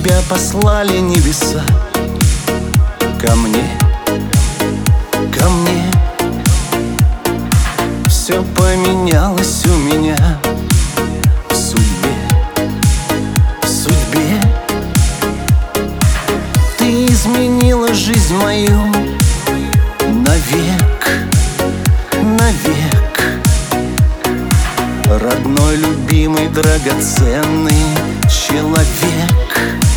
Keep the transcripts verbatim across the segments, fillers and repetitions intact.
тебя послали небеса ко мне, ко мне. Все поменялось у меня в судьбе, в судьбе. Ты изменила жизнь мою навек, навек. Родной, любимый, драгоценный человек,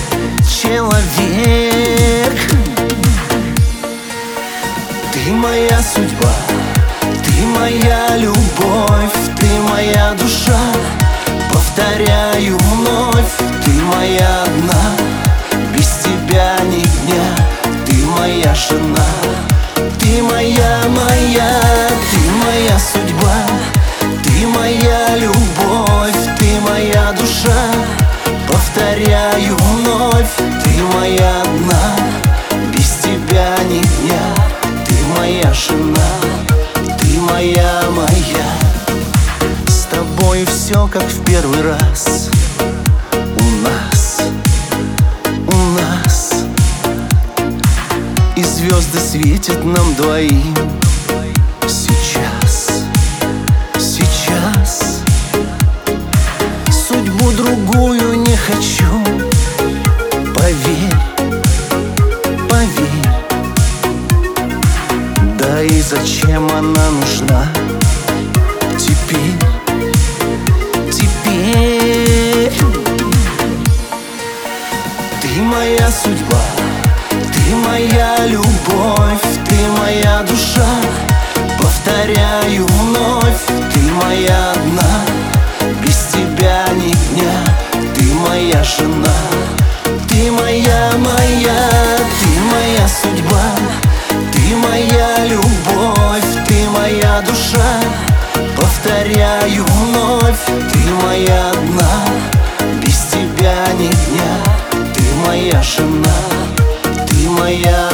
человек. Ты моя судьба, ты моя любовь, ты моя душа. Повторяю вновь, ты моя одна, без тебя ни дня. Ты моя жена, ты моя, моя, ты моя судьба, ты моя любовь, ты моя душа. Повторяю вновь, ты моя одна, без тебя ни дня. Ты моя жена, ты моя, моя. С тобой все как в первый раз. У нас, у нас и звезды светят нам двоим. Сейчас, сейчас судьбу другую не хочу. Поверь, поверь. Да и зачем она нужна теперь, теперь? Ты моя судьба, ты моя любовь, ты моя душа. Повторяю вновь, ты моя одна, без тебя ни дня. Ты моя жена, ты моя, моя, ты моя судьба, ты моя любовь, ты моя душа. Повторяю вновь, ты моя одна, без тебя ни дня. Ты моя жена, ты моя.